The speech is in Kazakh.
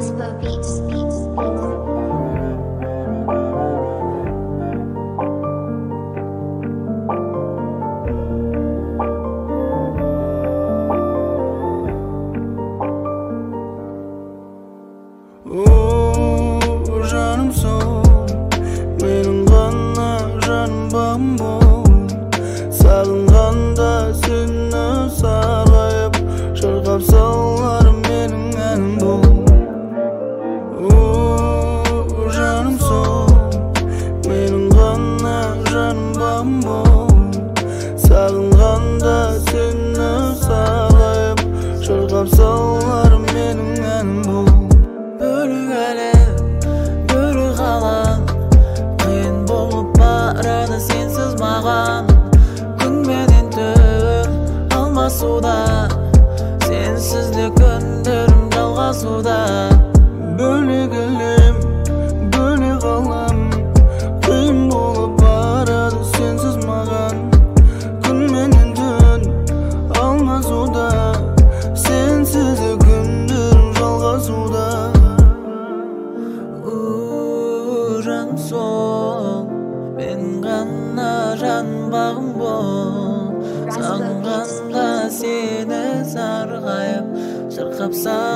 Casper Beats. Жаным сол, менің ғана жаным бағым бол. Сағынғанда сені сарғайып, шырқап салар менің әнім бол. Жаным сол, менің ғана жаным бағым бол. Сағынғанда сені сарғайып, шырқап салар менің әнім бол. Бөлік әлем, бөлік ғалам, қиын болып барады сенсіз маған. Күн менен түн алмасуда, сенсізде күндерім жалғасуда. Бөлек әлем, бөлек ғалам, қиын болып барады сенсіз маған. Күн менен түн алмасуда, сенсіз күндерім жалғасуда. Жаным сол, мен ғана жан бағым бол. Сағынғанда сені сарғайып, шырқап